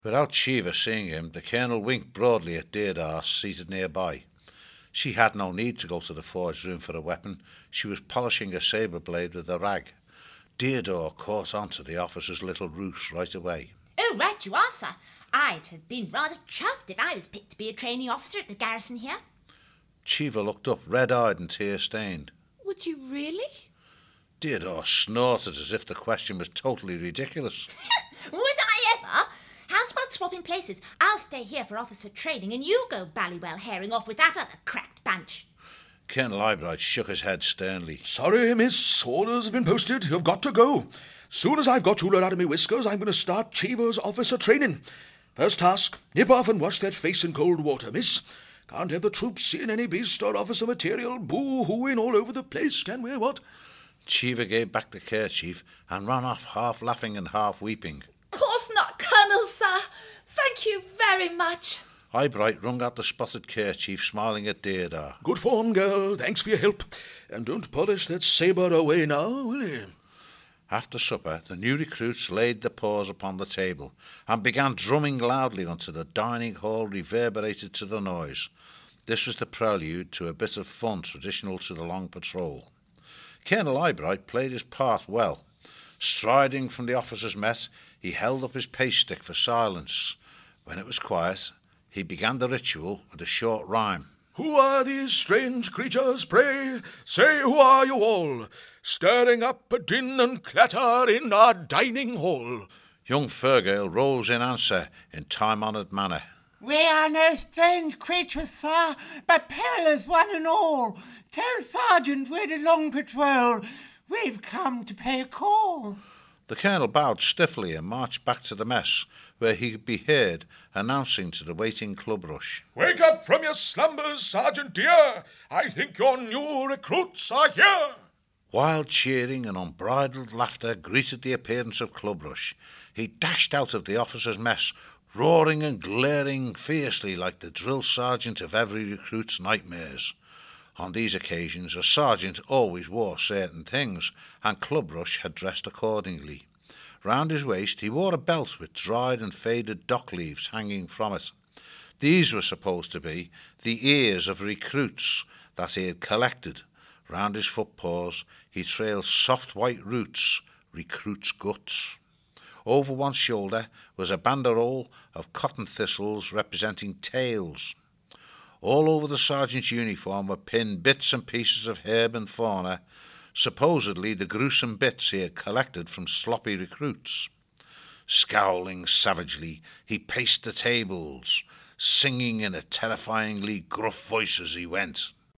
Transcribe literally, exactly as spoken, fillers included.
Without Cheever seeing him, the colonel winked broadly at Deodar, seated nearby. She had no need to go to the forge room for a weapon. She was polishing a sabre blade with a rag. Deodar caught on to the officer's little ruse right away. Oh, right you are, sir. I'd have been rather chuffed if I was picked to be a trainee officer at the garrison here. Cheever looked up, red-eyed and tear-stained. Would you really? Deodar snorted as if the question was totally ridiculous. Would I ever? How's about swapping places? I'll stay here for officer training and you go ballywell herring off with that other cracked bunch. Colonel Eyebright shook his head sternly. Sorry, miss. Orders have been posted. You've got to go. Soon as I've got Uller out of me whiskers, I'm going to start Cheever's officer training. First task, nip off and wash that face in cold water, miss. Can't have the troops seeing any beast or officer material boo-hooing all over the place, can we, what? Cheever gave back the kerchief and ran off half laughing and half weeping. Course not, Colonel, sir. Thank you very much. Eyebright wrung out the spotted kerchief, smiling at Deodar. Good form, girl. Thanks for your help. And don't polish that sabre away now, will you? After supper, the new recruits laid the paws upon the table and began drumming loudly until the dining hall reverberated to the noise. This was the prelude to a bit of fun traditional to the long patrol. Colonel Eyebright played his part well. Striding from the officers' mess, he held up his pace stick for silence. When it was quiet, he began the ritual with a short rhyme. Who are these strange creatures, pray? Say, who are you all? Stirring up a din and clatter in our dining hall. Young Fergale rose in answer in time-honoured manner. We are no strange creatures, sir, but perilous one and all. Tell Sergeant we're the long patrol. We've come to pay a call. The colonel bowed stiffly and marched back to the mess, where he could be heard announcing to the waiting club rush. Wake up from your slumbers, Sergeant dear. I think your new recruits are here. Wild cheering and unbridled laughter greeted the appearance of Club Rush. He dashed out of the officers' mess, roaring and glaring fiercely like the drill sergeant of every recruit's nightmares. On these occasions, a sergeant always wore certain things, and Club Rush had dressed accordingly. Round his waist he wore a belt with dried and faded dock leaves hanging from it. These were supposed to be the ears of recruits that he had collected. Round his footpaws he trailed soft white roots, recruits' guts. Over one shoulder was a banderole of cotton thistles representing tails. All over the sergeant's uniform were pinned bits and pieces of herb and fauna, supposedly the gruesome bits he had collected from sloppy recruits. Scowling savagely, he paced the tables, singing in a terrifyingly gruff voice as he went.